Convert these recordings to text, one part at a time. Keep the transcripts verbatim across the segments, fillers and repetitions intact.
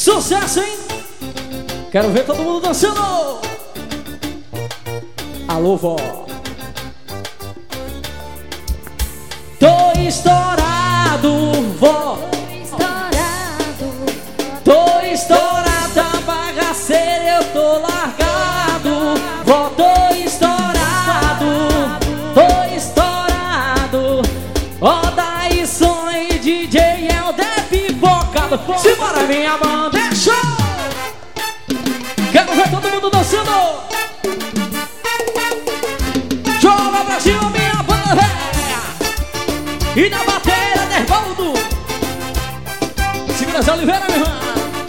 Sucesso, hein? Quero ver todo mundo dançando. Alô, vó. Tô estourado, vó. Tô estourada, bagaceira, eu tô largado. Vó, tô estourado, tô estourado. Ó, daí som e D J Helder pipocado. Simbora, minha banda, é show! Quero ver todo mundo dançando. Joga Brasil, minha banda velha. E na bateria, Dervaldo. Segura Zé Oliveira, minha irmã.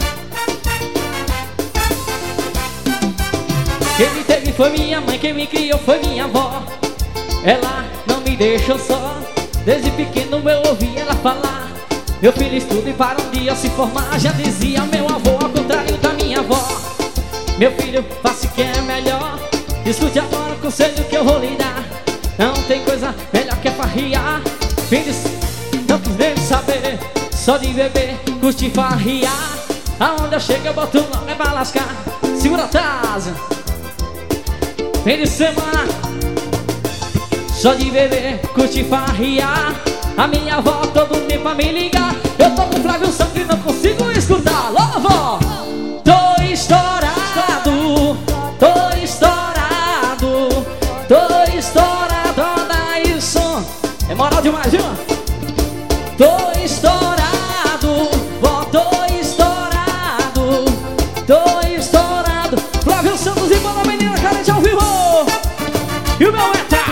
Quem me teve foi minha mãe, quem me criou foi minha avó. Ela não me deixou só. Desde pequeno eu ouvi ela falar: meu filho estuda e para um dia se formar. Já dizia meu avô, ao contrário da minha avó: meu filho, faça o que é melhor. Escute agora o conselho que eu vou lhe dar. Não tem coisa melhor que farriar. Filhos, não quis nem saber. Só de beber, curte farriar. Aonde eu chego eu boto logo é pra lascar. Segura atrás. Fim de semana, só de beber, curte farriar. A minha avó todo tempo a me ligar. Eu tô com Flávio Santos e não consigo escutar. Alô, vó! Tô estourado, tô estourado, tô estourado. Olha isso, é moral demais, viu? Tô estourado, vó, tô estourado, tô estourado. Flávio Santos e Bola Menina Carente ao vivo. E o meu Eta.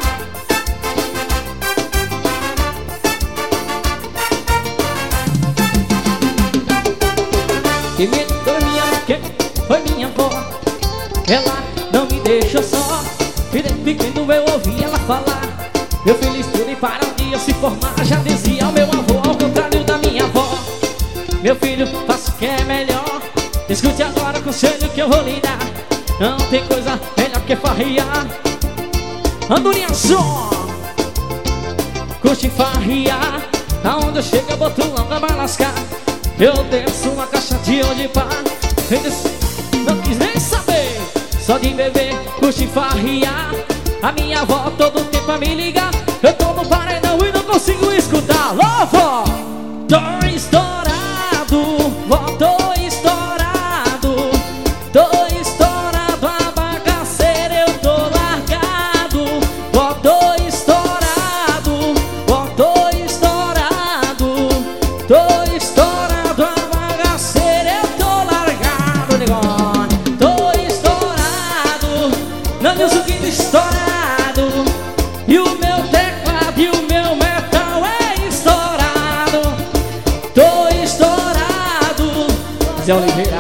Quem me foi minha mãe, foi minha avó. Ela não me deixou só. Desde pequeno eu ouvi ela falar: meu filho estuda e para um dia se formar. Já dizia o meu avô, ao contrário da minha avó: meu filho, faça o que é melhor. Escute agora o conselho que eu vou lhe dar. Não tem coisa melhor que farriar. Andorinha som, curte farriar. Aonde eu chego eu boto lamba pra lascar. Eu desço uma caixa de onde pá. Não quis nem saber. Só de beber, curte farriar. A minha avó todo tempo a me ligar. Eu tô no paredão e não consigo escutar. Alô, vó! Tô estourado, vó, tô estourado, tô estourado, a bagaceira eu tô largado. Vó, tô estourado, vó, tô estourado, tô estourado, a bagaceira eu tô largado, negócio. Tô estourado, não diz o que estourado. E o meu teclado e o meu metal é estourado. Tô estourado, Zé Oliveira.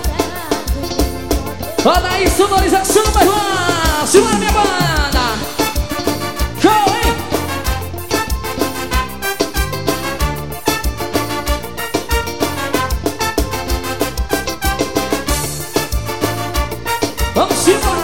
Olha aí, sonorização, meu irmão. Segura minha banda. Show, hein? Vamos embora.